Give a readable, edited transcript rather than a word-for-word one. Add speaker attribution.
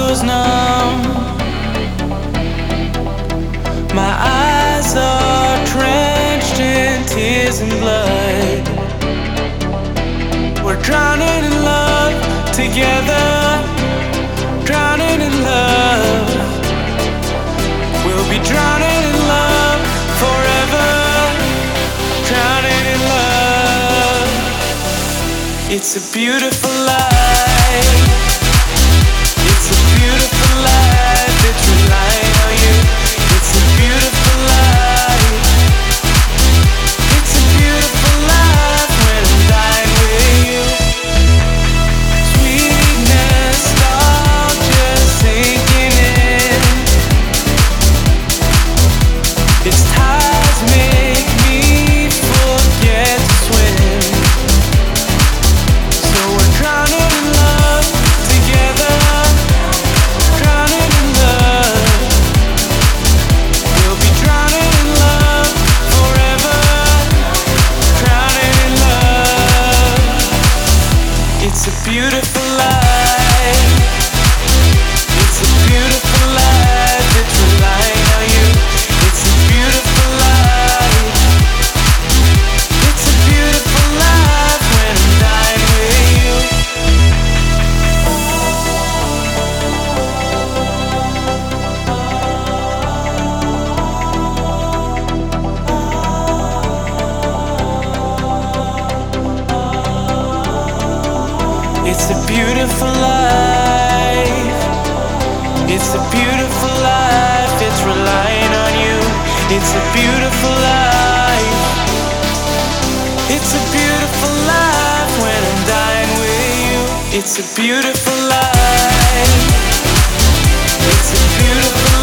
Speaker 1: feels numb. My eyes are drenched in tears and blood. We're drowning in love together, drowning in love. We'll be drowning in love forever, drowning in love. It's a beautiful life. It's a beautiful life. It's relying on you. It's a beautiful life. It's a beautiful life when I'm dying with you. Sweetness, all just sinking in. Its tides make me forget to swim. So we're drowning in love together, drowning in love. We'll be drowning in love forever, drowning in love. It's a beautiful life. It's a beautiful life. It's relying on you. It's a beautiful life. It's a beautiful life when I'm dying with you. It's a beautiful life. It's a beautiful life. It's relying on you. It's a beautiful life. It's a beautiful life when I'm dying with you. It's a beautiful life. It's a beautiful